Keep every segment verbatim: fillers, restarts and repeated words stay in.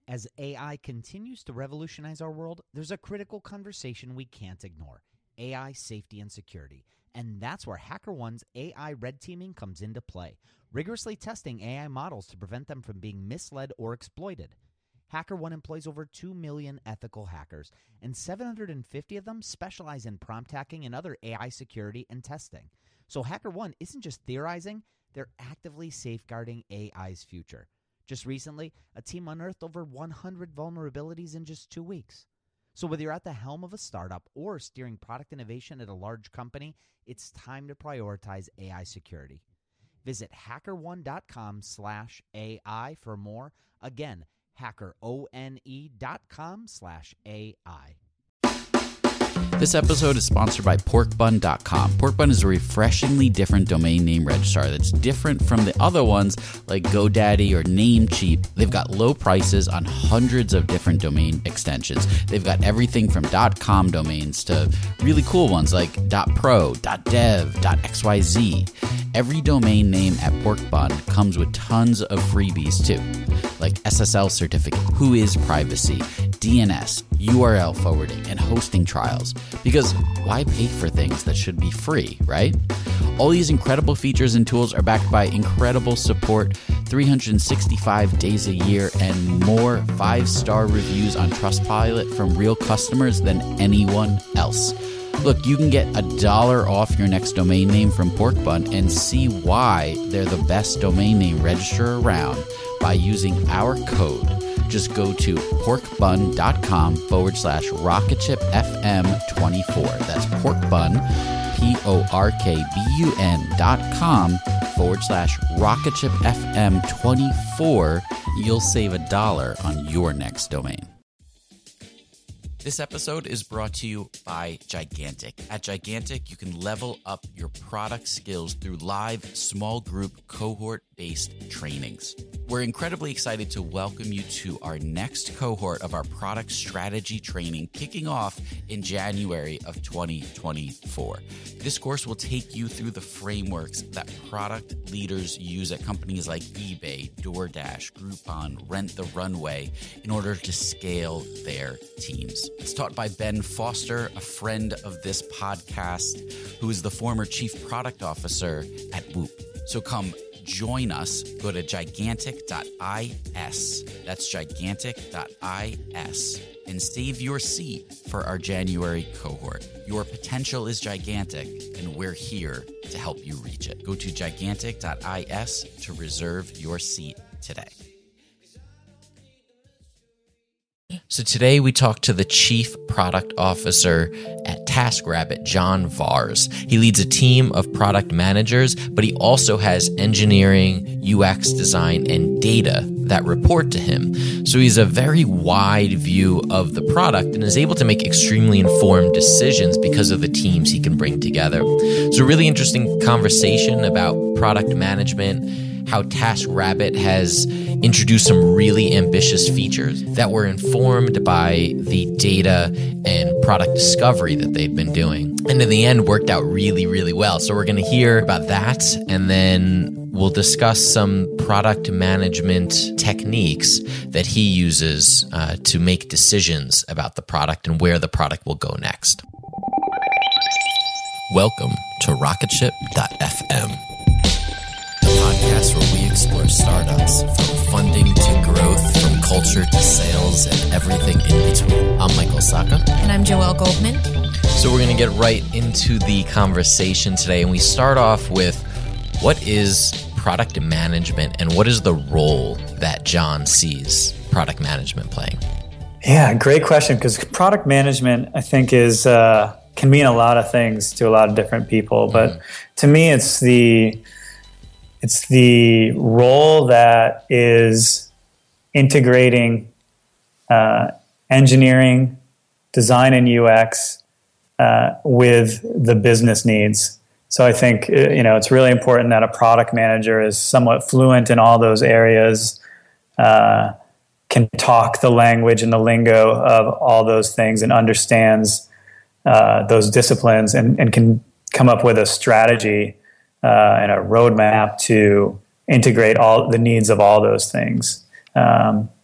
As A I continues to revolutionize our world, there's a critical conversation we can't ignore: A I safety and security. And that's where HackerOne's A I red teaming comes into play, rigorously testing A I models to prevent them from being misled or exploited. HackerOne employs over two million ethical hackers, and seven hundred fifty of them specialize in prompt hacking and other A I security and testing. So HackerOne isn't just theorizing, they're actively safeguarding A I's future. Just recently, a team unearthed over one hundred vulnerabilities in just two weeks. So whether you're at the helm of a startup or steering product innovation at a large company, it's time to prioritize A I security. Visit HackerOne.com slash AI for more. Again, HackerOne.com slash AI. This episode is sponsored by pork bun dot com. Porkbun is a refreshingly different domain name registrar that's different from the other ones like GoDaddy or Namecheap. They've got low prices on hundreds of different domain extensions. They've got everything from .com domains to really cool ones like .pro, .dev, .xyz. Every domain name at Porkbun comes with tons of freebies too, like S S L certificate, Whois privacy, D N S, U R L forwarding, and hosting trials. Because why pay for things that should be free, right? All these incredible features and tools are backed by incredible support, three hundred sixty-five days a year, and more five-star reviews on Trustpilot from real customers than anyone else. Look, you can get a dollar off your next domain name from Porkbun and see why they're the best domain name registrar around by using our code. Just go to porkbun.com forward slash rocketshipfm24. That's porkbun, P-O-R-K-B-U-N dot com forward slash rocketshipfm24. You'll save a dollar on your next domain. This episode is brought to you by Gigantic. At Gigantic, you can level up your product skills through live small group cohort-based trainings. We're incredibly excited to welcome you to our next cohort of our product strategy training kicking off in January of twenty twenty-four. This course will take you through the frameworks that product leaders use at companies like eBay, DoorDash, Groupon, Rent the Runway in order to scale their teams. It's taught by Ben Foster, a friend of this podcast, who is the former chief product officer at Whoop. So come join us. Go to gigantic dot is. That's gigantic dot is and save your seat for our January cohort. Your potential is gigantic, and we're here to help you reach it. Go to gigantic dot is to reserve your seat today. So today we talked to the Chief Product Officer at TaskRabbit, John Vars. He leads a team of product managers, but he also has engineering, U X design, and data that report to him. So he's a very wide view of the product and is able to make extremely informed decisions because of the teams he can bring together. It's a really interesting conversation about product management, how TaskRabbit has introduced some really ambitious features that were informed by the data and product discovery that they've been doing. And in the end, worked out really, really well. So we're going to hear about that, and then we'll discuss some product management techniques that he uses uh, to make decisions about the product and where the product will go next. Welcome to rocketship dot f m. Podcast where we explore startups from funding to growth, from culture to sales, and everything in between. I'm Michael Saka. And I'm Joelle Goldman. So we're going to get right into the conversation today, and we start off with what is product management and what is the role that John sees product management playing? Yeah, great question, because product management, I think, is uh, can mean a lot of things to a lot of different people. But mm. to me, it's the It's the role that is integrating uh, engineering, design, and U X uh, with the business needs. So I think you know it's really important that a product manager is somewhat fluent in all those areas, uh, can talk the language and the lingo of all those things, and understands uh, those disciplines, and, and can come up with a strategy Uh, and a roadmap to integrate all the needs of all those things. Um,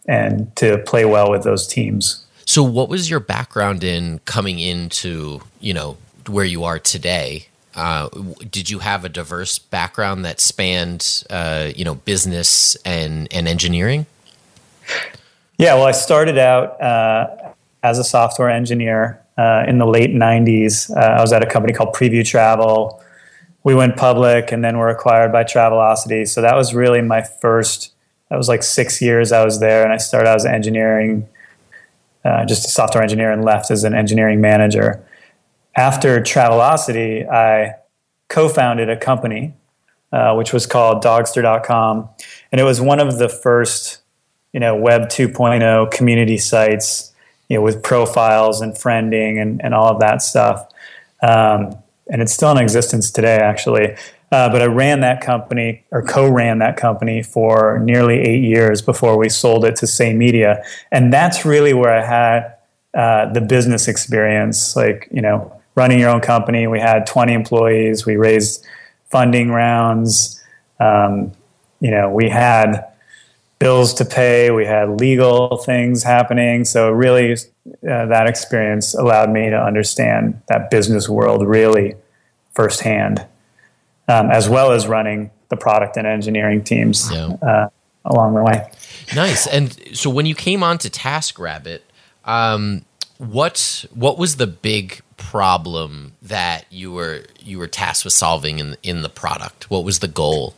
and to play well with those teams. So what was your background in coming into, you know, where you are today? Uh, did you have a diverse background that spanned, uh, you know, business and, and engineering? Yeah, well, I started out uh, as a software engineer uh, in the late nineties. Uh, I was at a company called Preview Travel. We went public and then were acquired by Travelocity. So that was really my first, that was like six years I was there. And I started out as an engineering, uh, just a software engineer, and left as an engineering manager. After Travelocity, I co-founded a company, uh, which was called Dogster dot com. And it was one of the first, you know, Web two point oh community sites, you know, with profiles and friending and, and all of that stuff. Um, and it's still in existence today, actually. Uh, but I ran that company, or co-ran that company, for nearly eight years before we sold it to Say Media. And that's really where I had uh, the business experience, like, you know, running your own company. We had twenty employees. We raised funding rounds. Um, you know, we had bills to pay. We had legal things happening. So really, uh, that experience allowed me to understand that business world really firsthand, um, as well as running the product and engineering teams yeah. uh, along the way. Nice. And so when you came on to TaskRabbit, um, what what was the big problem that you were you were tasked with solving in in the product? What was the goal?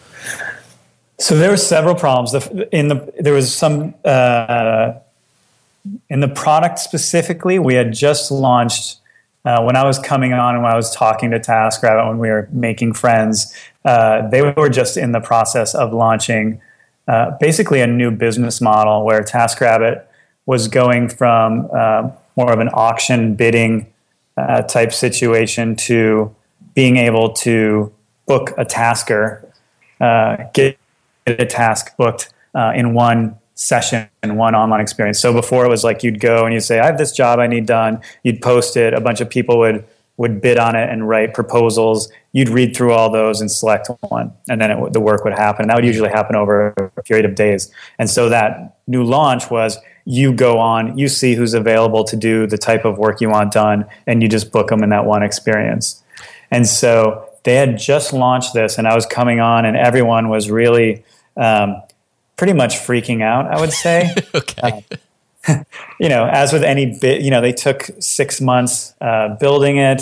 So there were several problems. In the there was some uh, in the product specifically. We had just launched uh, when I was coming on and when I was talking to TaskRabbit when we were making friends. Uh, they were just in the process of launching uh, basically a new business model where TaskRabbit was going from uh, more of an auction bidding uh, type situation to being able to book a tasker, uh, get a task booked uh, in one session and one online experience. So before it was like you'd go and you'd say, I have this job I need done. You'd post it. A bunch of people would would bid on it and write proposals. You'd read through all those and select one, and then it, the work would happen. And that would usually happen over a period of days. And so that new launch was you go on, you see who's available to do the type of work you want done, and you just book them in that one experience. And so they had just launched this, and I was coming on, and everyone was really um, pretty much freaking out, I would say. Okay. Uh, you know, as with any bit, you know, they took six months uh, building it.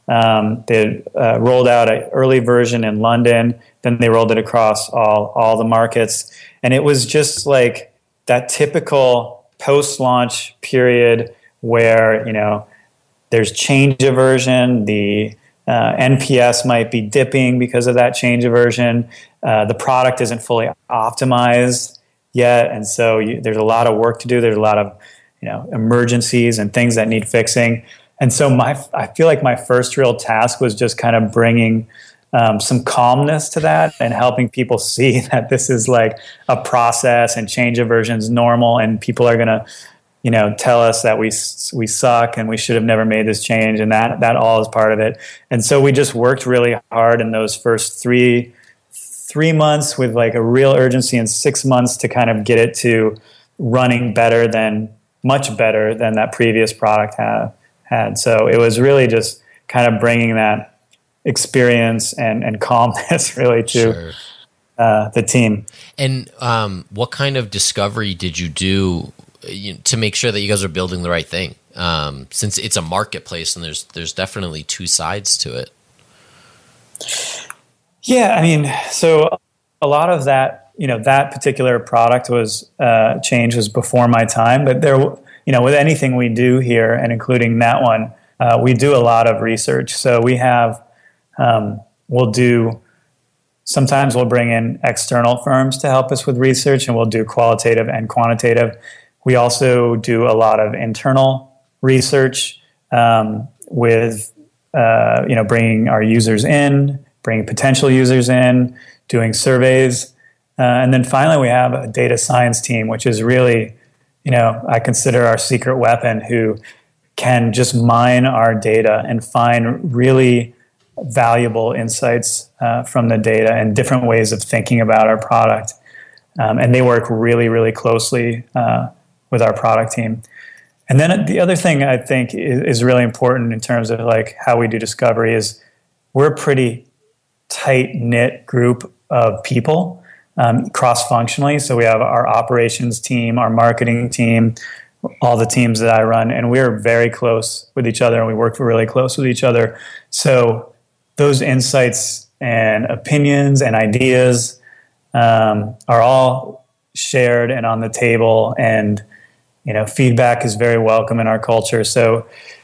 Um, they uh, rolled out an early version in London. Then they rolled it across all all the markets, and it was just like that typical post-launch period where, you know, there's change of version. The uh, N P S might be dipping because of that change of version. Uh, the product isn't fully optimized yet, and so you, there's a lot of work to do. There's a lot of, you know, emergencies and things that need fixing. And so my, I feel like my first real task was just kind of bringing um, some calmness to that and helping people see that this is like a process and change of versions normal, and people are going to, you know, tell us that we we suck and we should have never made this change, and that that all is part of it. And so we just worked really hard in those first three. three months with like a real urgency, and six months to kind of get it to running better than, much better than that previous product had. had. So it was really just kind of bringing that experience and, and calmness really to sure. uh, the team. And um, what kind of discovery did you do you know, to make sure that you guys are building the right thing? Um, since it's a marketplace and there's there's definitely two sides to it. Yeah, I mean, so a lot of that, you know, that particular product was uh, change was before my time, but there, you know, with anything we do here, and including that one, uh, we do a lot of research. So we have, um, we'll do, sometimes we'll bring in external firms to help us with research, and we'll do qualitative and quantitative. We also do a lot of internal research um, with, uh, you know, bringing our users in, bringing potential users in, doing surveys. Uh, and then finally, we have a data science team, which is really, you know, I consider our secret weapon, who can just mine our data and find really valuable insights uh, from the data and different ways of thinking about our product. Um, and they work really, really closely uh, with our product team. And then the other thing I think is, is really important in terms of like how we do discovery is we're a pretty tight-knit group of people um, cross-functionally. So we have our operations team, our marketing team, all the teams that I run, and we're very close with each other, and we work really close with each other. So those insights and opinions and ideas um, are all shared and on the table, and you know, feedback is very welcome in our culture. So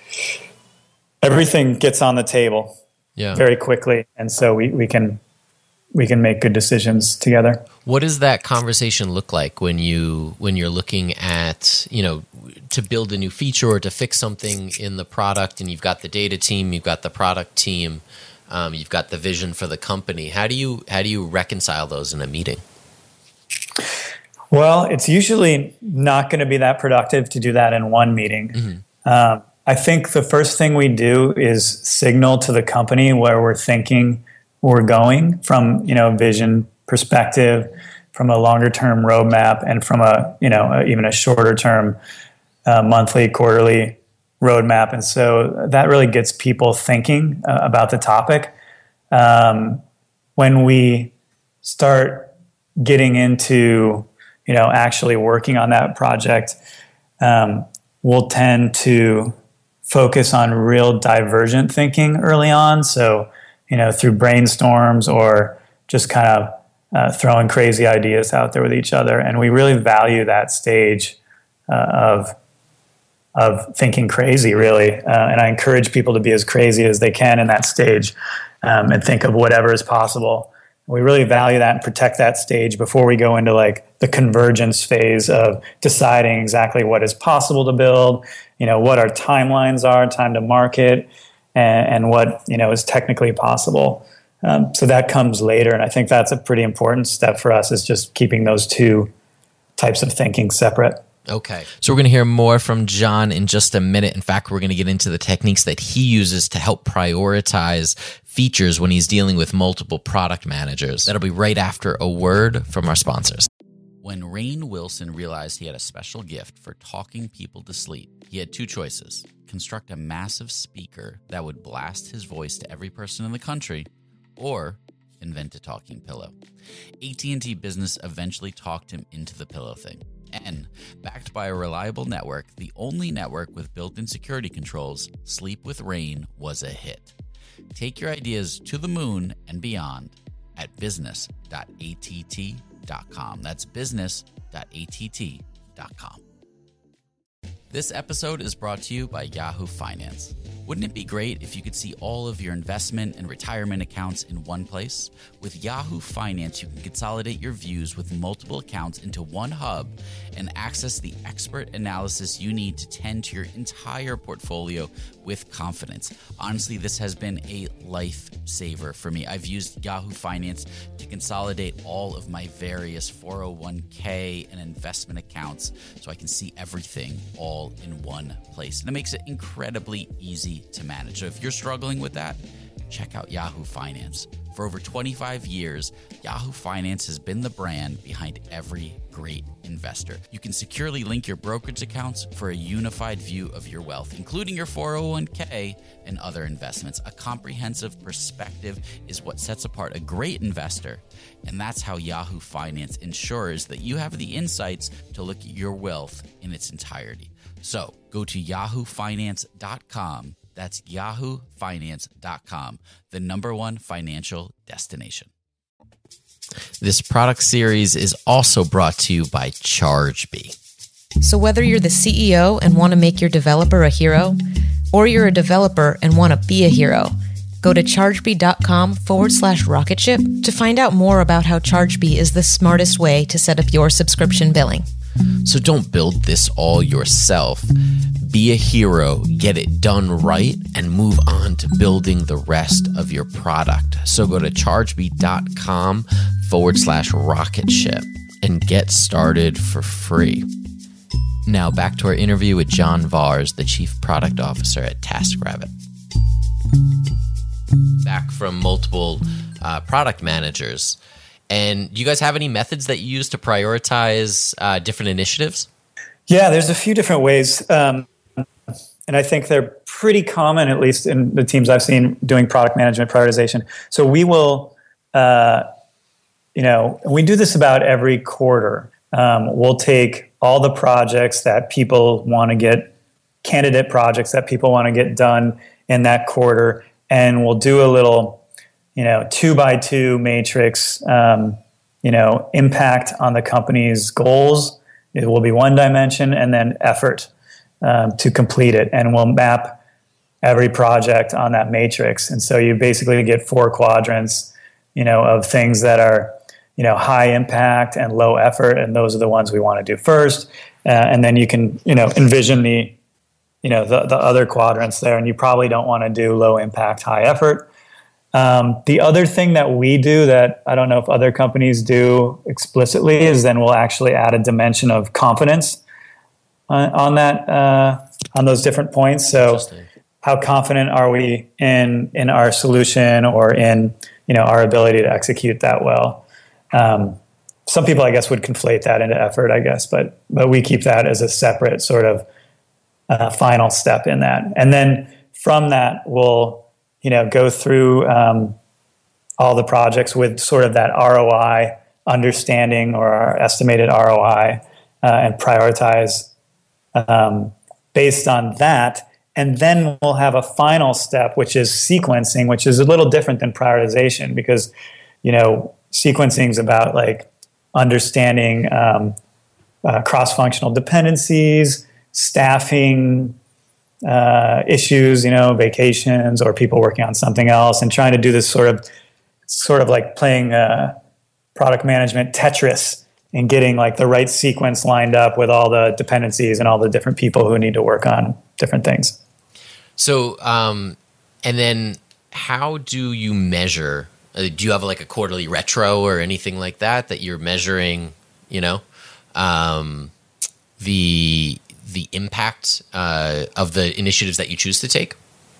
everything gets on the table yeah. very quickly, and so we, we can we can make good decisions together. What does that conversation look like when you when you're looking at, you know, to build a new feature or to fix something in the product, and you've got the data team, you've got the product team, um, you've got the vision for the company. How do you how do you reconcile those in a meeting? Well, it's usually not going to be that productive to do that in one meeting. Mm-hmm. Um, I think the first thing we do is signal to the company where we're thinking we're going from, you know, vision perspective, from a longer term roadmap, and from a, you know, a, even a shorter term uh, monthly, quarterly roadmap. And so that really gets people thinking uh, about the topic. Um, when we start getting into you know, actually working on that project, um, we'll tend to focus on real divergent thinking early on. So, you know, through brainstorms or just kind of uh, throwing crazy ideas out there with each other. And we really value that stage uh, of of thinking crazy, really. Uh, and I encourage people to be as crazy as they can in that stage um, and think of whatever is possible. We really value that and protect that stage before we go into like the convergence phase of deciding exactly what is possible to build, you know, what our timelines are, time to market, and, and what, you know, is technically possible. Um, so that comes later. And I think that's a pretty important step for us, is just keeping those two types of thinking separate. Okay. So we're going to hear more from John in just a minute. In fact, we're going to get into the techniques that he uses to help prioritize features when he's dealing with multiple product managers. That'll be right after a word from our sponsors. When Rainn Wilson realized he had a special gift for talking people to sleep, he had two choices: construct a massive speaker that would blast his voice to every person in the country, or invent a talking pillow. A T and T Business eventually talked him into the pillow thing. And, backed by a reliable network, the only network with built-in security controls, Sleep with Rainn was a hit. Take your ideas to the moon and beyond at business dot A T T dot com. That's business dot A T T dot com. This episode is brought to you by Yahoo Finance. Wouldn't it be great if you could see all of your investment and retirement accounts in one place? With Yahoo Finance, you can consolidate your views with multiple accounts into one hub and access the expert analysis you need to tend to your entire portfolio with confidence. Honestly, this has been a lifesaver for me. I've used Yahoo Finance to consolidate all of my various four oh one k and investment accounts so I can see everything all in one place. And it makes it incredibly easy to manage. So if you're struggling with that, check out Yahoo Finance. For over twenty-five years, Yahoo Finance has been the brand behind every great investor. You can securely link your brokerage accounts for a unified view of your wealth, including your four oh one k and other investments. A comprehensive perspective is what sets apart a great investor, and that's how Yahoo Finance ensures that you have the insights to look at your wealth in its entirety. So go to yahoo finance dot com. That's yahoo finance dot com, the number one financial destination. This product series is also brought to you by Chargebee. So whether you're the C E O and want to make your developer a hero, or you're a developer and want to be a hero, go to chargebee.com forward slash rocketship to find out more about how Chargebee is the smartest way to set up your subscription billing. So don't build this all yourself. Be a hero, get it done right, and move on to building the rest of your product. So go to chargebee.com forward slash rocketship and get started for free. Now back to our interview with John Vars, the Chief Product Officer at TaskRabbit. Back from multiple uh, product managers, And do you guys have any methods that you use to prioritize uh, different initiatives? Yeah, there's a few different ways. Um, and I think they're pretty common, at least in the teams I've seen doing product management prioritization. So we will, uh, you know, we do this about every quarter. Um, we'll take all the projects that people want to get, candidate projects that people want to get done in that quarter, and we'll do a little, you know, two by two matrix, um, you know, impact on the company's goals. It will be one dimension, and then effort um, to complete it. And we'll map every project on that matrix. And so you basically get four quadrants, you know, of things that are, you know, high impact and low effort. And those are the ones we want to do first. Uh, and then you can, you know, envision the, you know, the, the other quadrants there. And you probably don't want to do low impact, high effort. Um, the other thing that we do that I don't know if other companies do explicitly is then we'll actually add a dimension of confidence on, on that, uh, on those different points. So how confident are we in, in our solution or in, you know, our ability to execute that well? Um, some people, I guess, would conflate that into effort, I guess, but, but we keep that as a separate sort of uh, final step in that. And then from that, we'll, you know, go through um, all the projects with sort of that R O I understanding or our estimated R O I uh, and prioritize um, based on that. And then we'll have a final step, which is sequencing, which is a little different than prioritization because, you know, sequencing is about like understanding um, uh, cross-functional dependencies, staffing, uh, issues, you know, vacations or people working on something else, and trying to do this sort of, sort of like playing uh, product management Tetris and getting like the right sequence lined up with all the dependencies and all the different people who need to work on different things. So, um, and then how do you measure? Uh, do you have like a quarterly retro or anything like that that you're measuring? You know, um, the the impact uh, of the initiatives that you choose to take?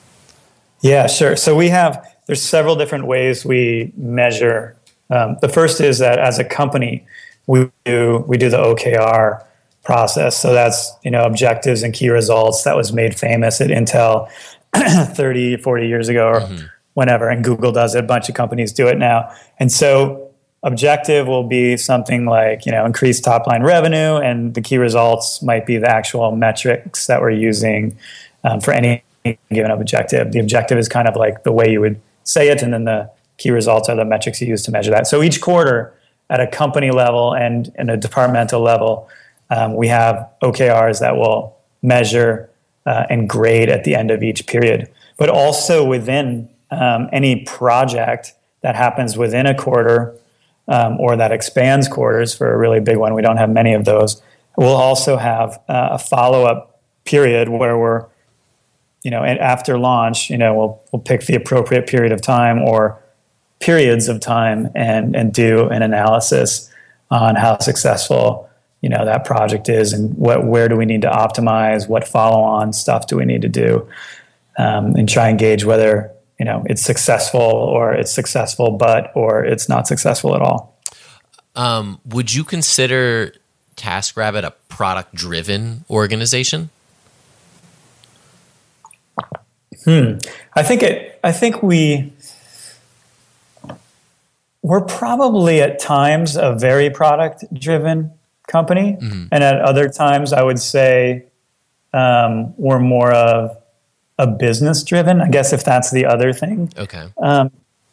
Yeah, sure. So we have, there's several different ways we measure. Um, the first is that as a company, we do, we do the O K R process. So that's, you know, objectives and key results that was made famous at Intel thirty, forty years ago or mm-hmm. whenever. And Google does it. A bunch of companies do it now. And so objective will be something like, you know, increase top line revenue, and the key results might be the actual metrics that we're using um, for any given objective. The objective is kind of like the way you would say it, and then the key results are the metrics you use to measure that. So each quarter at a company level and in a departmental level, um, we have O K Rs that will measure uh, and grade at the end of each period. But also within um, any project that happens within a quarter, Um, or that expands quarters for a really big one. We don't have many of those. We'll also have uh, a follow-up period where we're, you know, and after launch, you know, we'll we'll pick the appropriate period of time or periods of time and and do an analysis on how successful, you know, that project is and what where do we need to optimize, what follow-on stuff do we need to do, um, and try and gauge whether, you know, it's successful or it's successful, but, or it's not successful at all. Um, would you consider TaskRabbit a product-driven organization? Hmm. I think it, I think we, we're probably at times a very product-driven company. Mm-hmm. And at other times I would say um, we're more of a business driven, I guess, if that's the other thing. Okay. Um,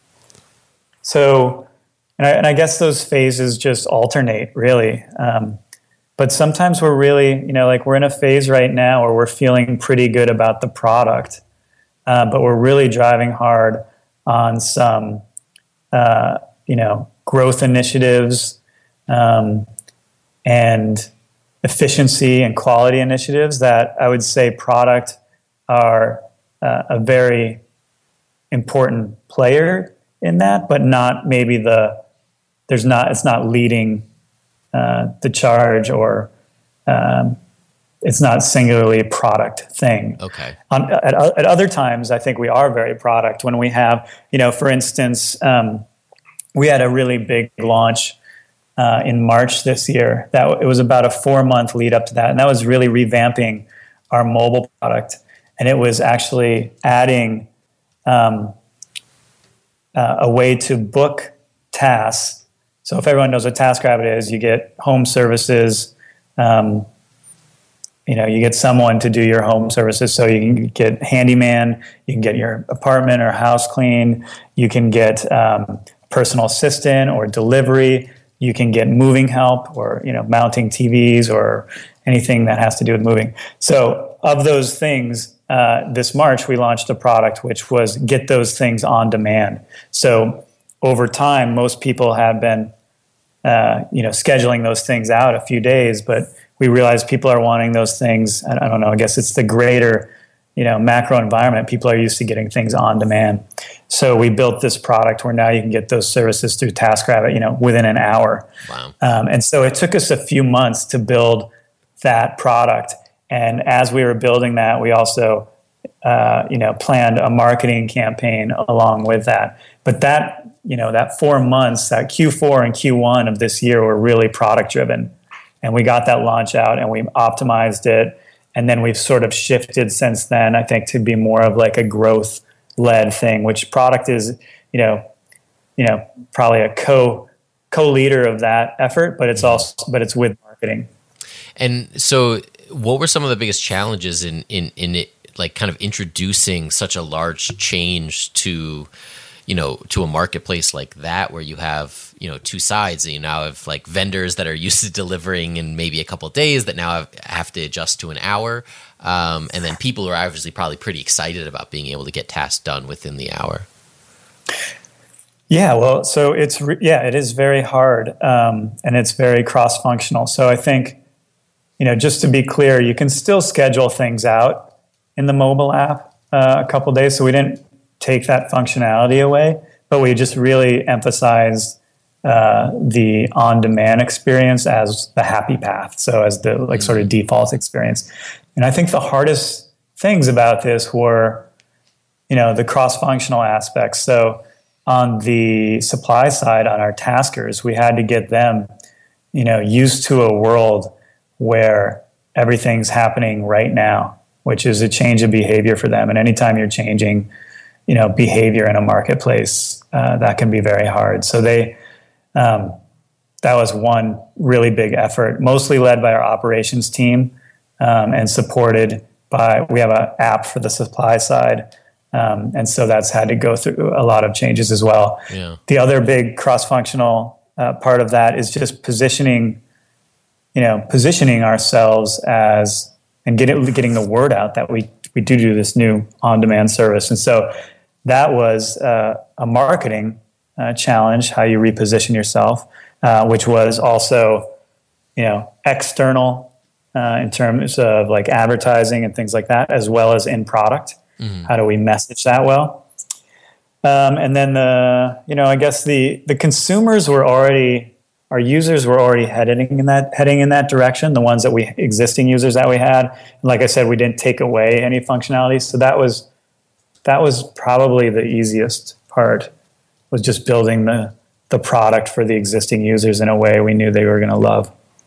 so, and I, and I guess those phases just alternate really. Um, but sometimes we're really, you know, like we're in a phase right now where we're feeling pretty good about the product, uh, but we're really driving hard on some, uh, you know, growth initiatives, um, and efficiency and quality initiatives that I would say product are uh, a very important player in that, but not maybe the, there's not, it's not leading uh, the charge or um, it's not singularly a product thing. Okay. On, at, at other times, I think we are very product when we have, you know, for instance, um, we had a really big launch uh, in March this year. That it was about a four month lead up to that, and that was really revamping our mobile product, and it was actually adding um, uh, a way to book tasks. So if everyone knows what TaskRabbit is, you get home services. Um, you know, you get someone to do your home services. So you can get handyman, you can get your apartment or house cleaned, you can get um, personal assistant or delivery, you can get moving help or, you know, mounting T Vs or anything that has to do with moving. So of those things, uh, this March we launched a product which was get those things on demand. So over time, most people have been, uh, you know, scheduling those things out a few days, but we realize people are wanting those things. I don't know, I guess it's the greater, you know, macro environment. People are used to getting things on demand. So we built this product where now you can get those services through TaskRabbit, you know, within an hour. Wow. Um, and so it took us a few months to build that product. And as we were building that, we also, uh, you know, planned a marketing campaign along with that. But that, you know, that four months, that Q four and Q one of this year were really product driven. And we got that launch out and we optimized it. And then we've sort of shifted since then, I think, to be more of like a growth led thing, which product is, you know, you know, probably a co co-leader of that effort, but it's also, but it's with marketing. And so what were some of the biggest challenges in, in, in it, like kind of introducing such a large change to, you know, to a marketplace like that, where you have, you know, two sides, and you now have like vendors that are used to delivering in maybe a couple of days that now have, have to adjust to an hour. Um, and then people are obviously probably pretty excited about being able to get tasks done within the hour. Yeah, well, so it's, re- yeah, it is very hard, um, and it's very cross-functional. So I think, you know, just to be clear, you can still schedule things out in the mobile app uh, a couple of days. So we didn't take that functionality away, but we just really emphasized uh, the on-demand experience as the happy path. So as the like sort of default experience. And I think the hardest things about this were, you know, the cross-functional aspects. So on the supply side, on our taskers, we had to get them, you know, used to a world where everything's happening right now, which is a change of behavior for them. And anytime you're changing, you know, behavior in a marketplace, uh, that can be very hard. So they, um, that was one really big effort, mostly led by our operations team, um, and supported by, we have an app for the supply side. Um, and so that's had to go through a lot of changes as well. Yeah. The other big cross-functional uh, part of that is just positioning, you know, positioning ourselves as, and getting, getting the word out that we, we do do this new on-demand service. And so that was uh, a marketing uh, challenge, how you reposition yourself, uh, which was also, you know, external uh, in terms of like advertising and things like that, as well as in product. Mm-hmm. How do we message that well? Um, and then the, you know, I guess the the consumers were already, our users were already heading in that heading in that direction. The ones that we existing users that we had, and like I said, we didn't take away any functionality. So that was that was probably the easiest part, was just building the the product for the existing users in a way we knew they were going to love.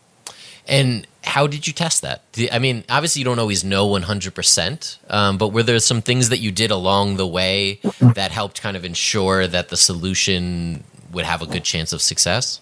And how did you test that? I mean, obviously you don't always know one hundred percent, um, but were there some things that you did along the way that helped kind of ensure that the solution would have a good chance of success?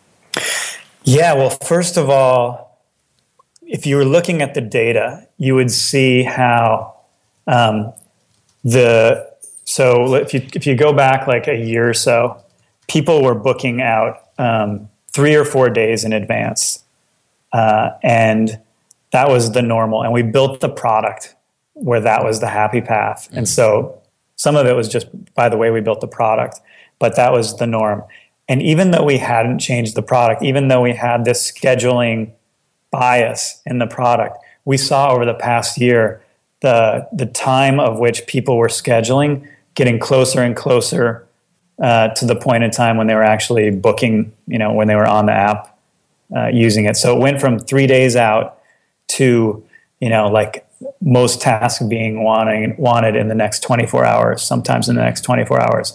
Yeah, well, first of all, if you were looking at the data, you would see how um, the, so if you, if you go back like a year or so, people were booking out um, three or four days in advance. Uh, and that was the normal. And we built the product where that was the happy path. Mm-hmm. And so some of it was just by the way we built the product, but that was the norm. And even though we hadn't changed the product, even though we had this scheduling bias in the product, we saw over the past year the the time of which people were scheduling getting closer and closer uh, to the point in time when they were actually booking, you know, when they were on the app. Uh, using it. So it went from three days out to, you know, like most tasks being wanting, wanted in the next twenty-four hours, sometimes in the next twenty-four hours.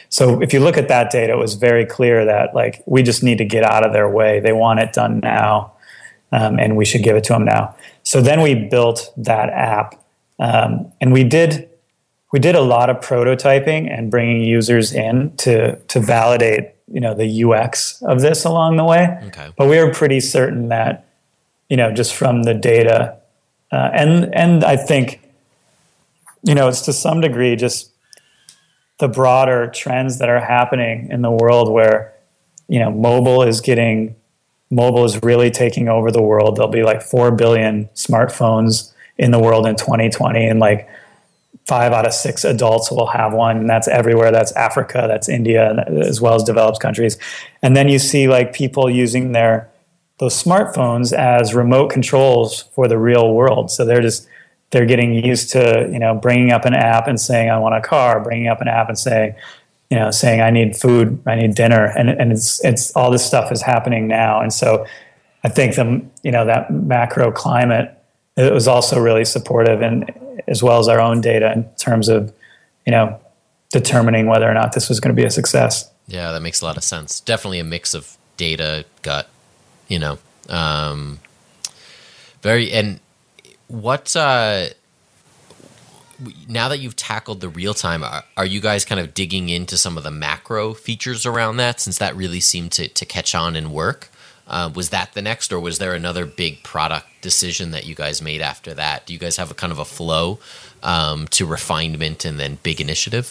So if you look at that data, it was very clear that like we just need to get out of their way. They want it done now, um, and we should give it to them now. So then we built that app, um, and we did we did a lot of prototyping and bringing users in to to validate, you know, the U X of this along the way. Okay. But we were pretty certain that, you know, just from the data, uh, and and I think, you know, it's to some degree just the broader trends that are happening in the world where, you know, mobile is getting, mobile is really taking over the world. There'll be like four billion smartphones in the world in twenty twenty, and like five out of six adults will have one, and that's everywhere. That's Africa, that's India, as well as developed countries. And then you see like people using their, those smartphones as remote controls for the real world. So they're just, they're getting used to, you know, bringing up an app and saying, I want a car, bringing up an app and saying, you know, saying I need food, I need dinner. And, and it's, it's all this stuff is happening now. And so I think the, you know, that macro climate, it was also really supportive, and as well as our own data in terms of, you know, determining whether or not this was going to be a success. Yeah, that makes a lot of sense. Definitely a mix of data, gut, you know, um, very, and what, uh, now that you've tackled the real time, are, are you guys kind of digging into some of the macro features around that, since that really seemed to, to catch on and work? Uh, was that the next, or was there another big product decision that you guys made after that? Do you guys have a kind of a flow um, to refinement and then big initiative?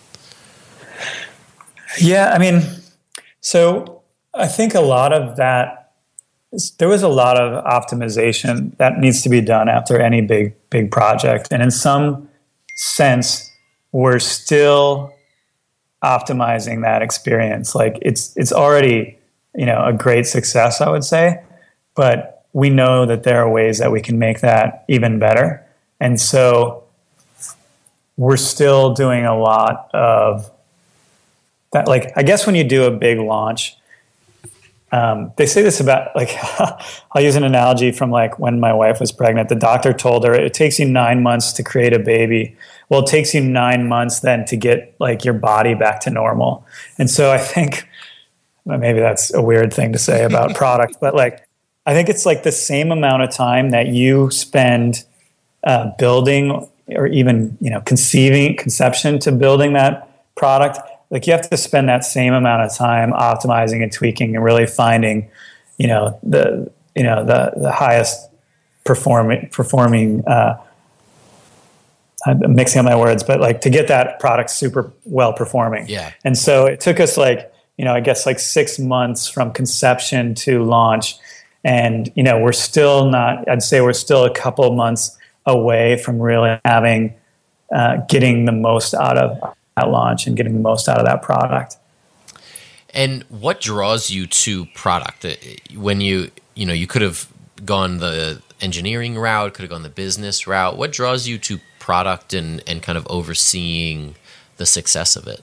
Yeah, I mean, so I think a lot of that, there was a lot of optimization that needs to be done after any big, big project. And in some sense, we're still optimizing that experience. Like it's, it's already, you know, a great success, I would say, but we know that there are ways that we can make that even better. And so we're still doing a lot of that. Like, I guess when you do a big launch, Um, they say this about, like, I'll use an analogy from like when my wife was pregnant. The doctor told her it takes you nine months to create a baby. Well, it takes you nine months then to get like your body back to normal. And so I think, well, maybe that's a weird thing to say about product, but like, I think it's like the same amount of time that you spend uh, building or even, you know, conceiving, conception to building that product. Like you have to spend that same amount of time optimizing and tweaking and really finding, you know, the you know the the highest performing performing. Uh, I'm mixing up my words, but like to get that product super well performing. Yeah. And so it took us like, you know, I guess like six months from conception to launch, and you know we're still not. I'd say we're still a couple of months away from really having uh, getting the most out of that launch and getting the most out of that product. And what draws you to product? When you, you know, you could have gone the engineering route, could have gone the business route. What draws you to product and, and kind of overseeing the success of it?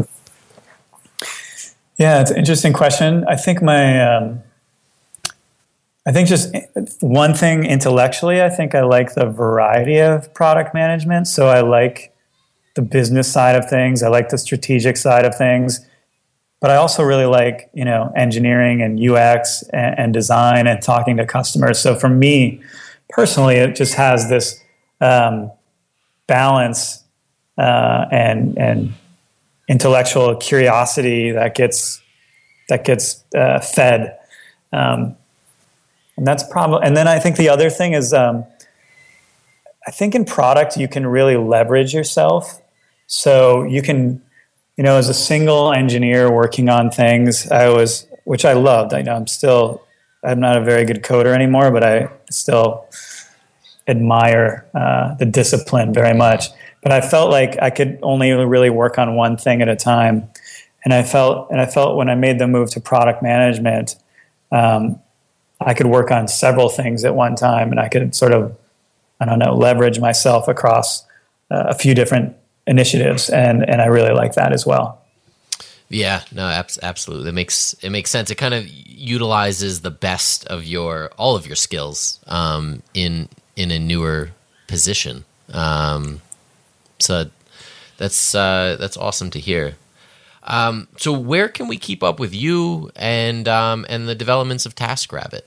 Yeah, it's an interesting question. I think my, um, I think just one thing intellectually, I think I like the variety of product management. So I like the business side of things. I like the strategic side of things, but I also really like, you know, engineering and U X and, and design and talking to customers. So for me personally, it just has this um, balance uh, and and intellectual curiosity that gets that gets uh, fed, um, and that's probably. And then I think the other thing is, um, I think in product you can really leverage yourself. So you can, you know, as a single engineer working on things, I was, which I loved. I know I'm still, I'm not a very good coder anymore, but I still admire uh, the discipline very much. But I felt like I could only really work on one thing at a time, and I felt, and I felt when I made the move to product management, um, I could work on several things at one time, and I could sort of, I don't know, leverage myself across uh, a few different initiatives, and and I really like that as well. Yeah, no, abs- absolutely. It makes it makes sense. It kind of utilizes the best of your all of your skills um, in in a newer position. Um, so that's uh, that's awesome to hear. Um, so where can we keep up with you and um, and the developments of TaskRabbit?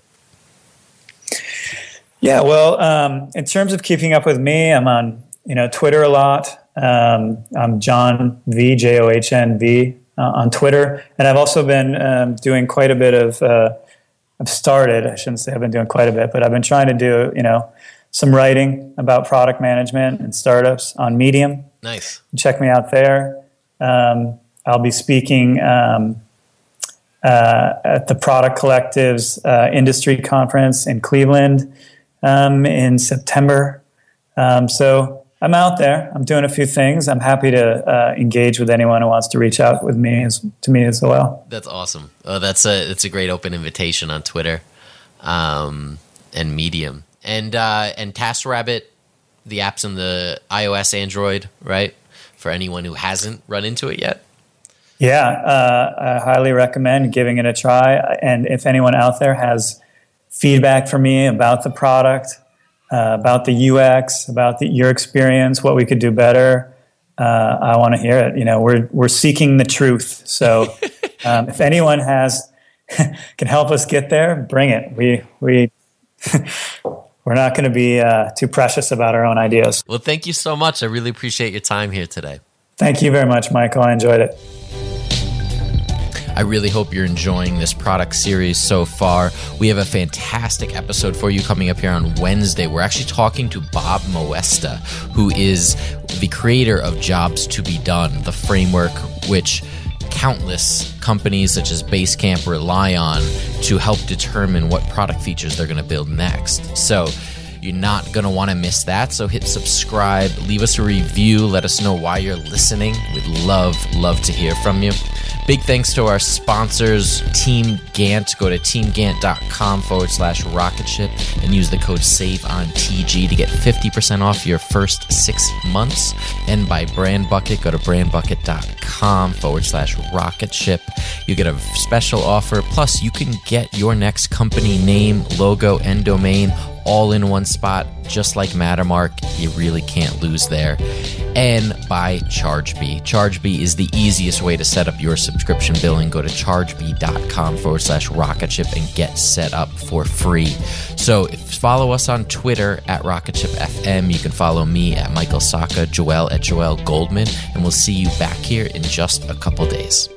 Yeah, well, um, in terms of keeping up with me, I'm on you know Twitter a lot. Um, I'm John V, J O H N V uh, on Twitter, and I've also been um, doing quite a bit of. Uh, I've started. I shouldn't say I've been doing quite a bit, but I've been trying to do you know some writing about product management and startups on Medium. Nice. Check me out there. Um, I'll be speaking um, uh, at the Product Collective's uh, industry conference in Cleveland um, in September. Um, so I'm out there. I'm doing a few things. I'm happy to uh, engage with anyone who wants to reach out with me as, to me as well. That's awesome. Oh, that's a that's a great open invitation on Twitter um, and Medium and uh, and TaskRabbit. The app's in the iOS, Android, right? For anyone who hasn't run into it yet. Yeah, uh, I highly recommend giving it a try. And if anyone out there has feedback for me about the product, uh, about the U X, about the, your experience, what we could do better, uh, I want to hear it. You know, we're we're seeking the truth. So um, if anyone has can help us get there, bring it. We we. We're not going to be uh, too precious about our own ideas. Well, thank you so much. I really appreciate your time here today. Thank you very much, Michael. I enjoyed it. I really hope you're enjoying this product series so far. We have a fantastic episode for you coming up here on Wednesday. We're actually talking to Bob Moesta, who is the creator of Jobs to Be Done, the framework which countless companies such as Basecamp rely on to help determine what product features they're going to build next. So you're not going to want to miss that. So hit subscribe, leave us a review, let us know why you're listening. We'd love, love to hear from you. Big thanks to our sponsors, Team Gantt. Go to teamgantt.com forward slash rocket ship and use the code SAVEONTG to get fifty percent off your first six months. And by BrandBucket, go to brandbucket.com forward slash rocket ship. You get a special offer. Plus, you can get your next company name, logo, and domain all in one spot, just like Mattermark. You really can't lose there. And by ChargeBee. ChargeBee is the easiest way to set up your subscription billing. Go to chargebee.com forward slash rocketship and get set up for free. So follow us on Twitter at RocketShipFM. You can follow me at Michael Sacca, Joel at Joel Goldman, and we'll see you back here in just a couple days.